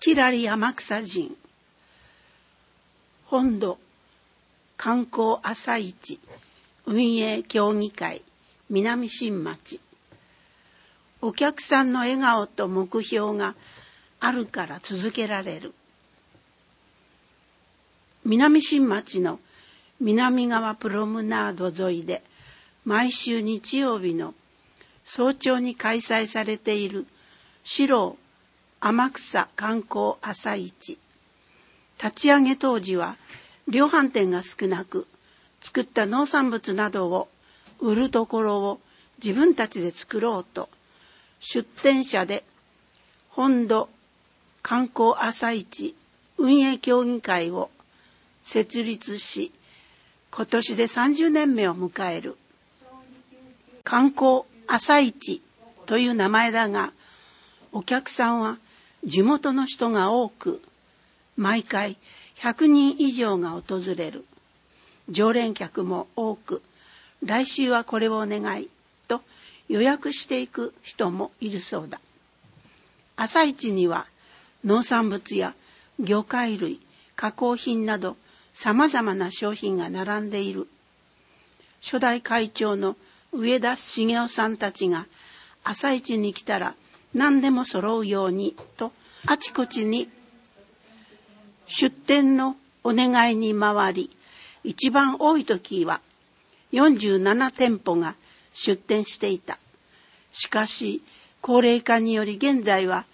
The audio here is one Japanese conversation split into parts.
きらり天草人本土観光朝市運営協議会南新町。お客さんの笑顔と目標があるから続けられる。南新町の南側プロムナード沿いで毎週日曜日の早朝に開催されている四郎天草観光朝市。立ち上げ当時は量販店が少なく、作った農産物などを売るところを自分たちで作ろうと、出店者で本土観光朝市運営協議会を設立し、今年で30年目を迎える。観光朝市という名前だが、お客さんは地元の人が多く、毎回100人以上が訪れる。常連客も多く、来週はこれをお願いと予約していく人もいるそうだ。朝市には農産物や魚介類、加工品など様々な商品が並んでいる。初代会長の上田茂雄さんたちが朝市に来たら何でも揃うようにとあちこちに出店のお願いに回り、一番多い時は47店舗が出店していた。しかし高齢化により現在は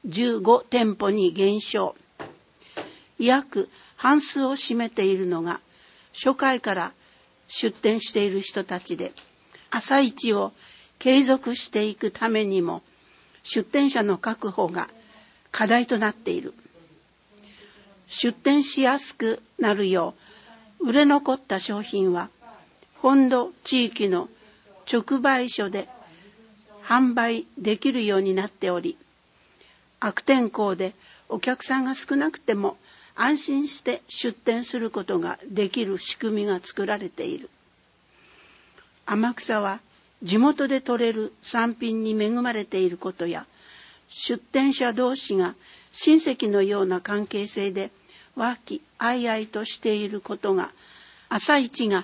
15店舗に減少。約半数を占めているのが初回から出店している人たちで、朝市を継続していくためにも出店者の確保が課題となっている。出店しやすくなるよう売れ残った商品は本土地域の直売所で販売できるようになっており、悪天候でお客さんが少なくても安心して出店することができる仕組みが作られている。天草は地元で採れる産品に恵まれていることや、出店者同士が親戚のような関係性で和気あいあいとしていることが、朝市が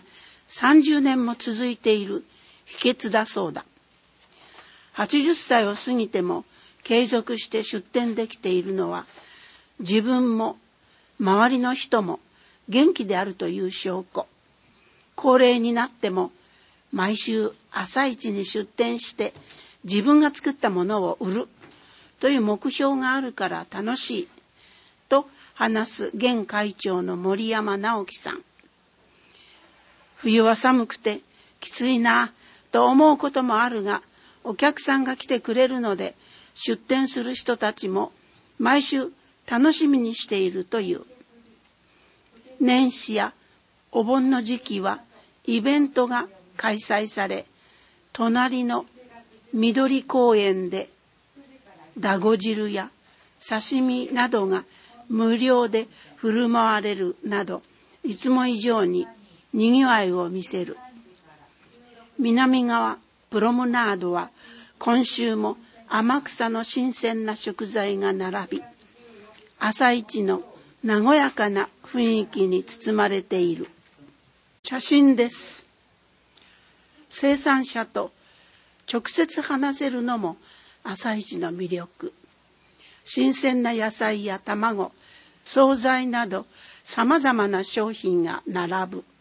30年も続いている秘訣だそうだ。80歳を過ぎても継続して出店できているのは、自分も周りの人も元気であるという証拠。高齢になっても毎週朝市に出店して自分が作ったものを売るという目標があるから楽しいと話す現会長の森山直樹さん。冬は寒くてきついなと思うこともあるが、お客さんが来てくれるので出店する人たちも毎週楽しみにしているという。年始やお盆の時期はイベントが開催され、隣の緑公園でだご汁や刺身などが無料で振る舞われるなど、いつも以上ににぎわいを見せる。南側プロムナードは今週も天草の新鮮な食材が並び、朝市の和やかな雰囲気に包まれている。写真です。生産者と直接話せるのも朝市の魅力。新鮮な野菜や卵、惣菜など様々な商品が並ぶ。